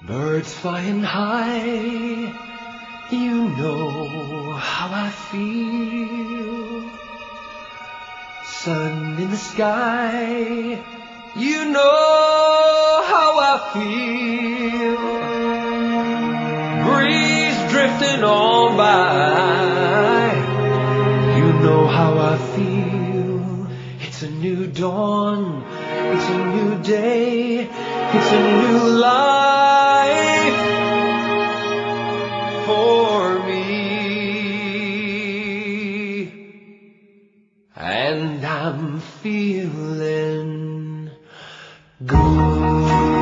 Birds flying high, you know how I feel. Sun in the sky, you know how I feel. Breeze drifting on by, you know how I feel. It's a new dawn, it's a new day, it's a new life for me. And I'm feeling good.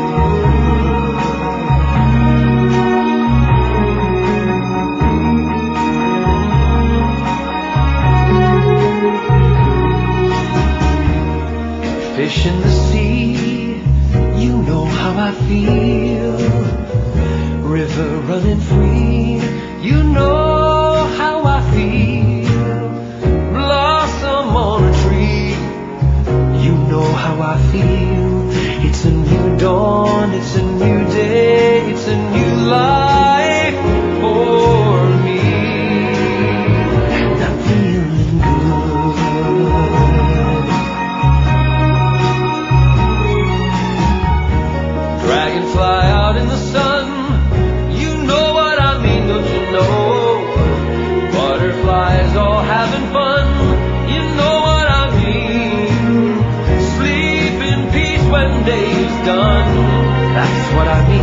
Fish in the sea, you know how I feel. River running free, you know how I feel. Blossom on a tree, you know how I feel. It's a new dawn, it's a new day, it's a new life for me. And I'm feeling good. Dragonfly out in the sun, you know what I mean, don't you know? Butterflies all having fun, you know what I mean. Sleep in peace when day's done, that's what I mean.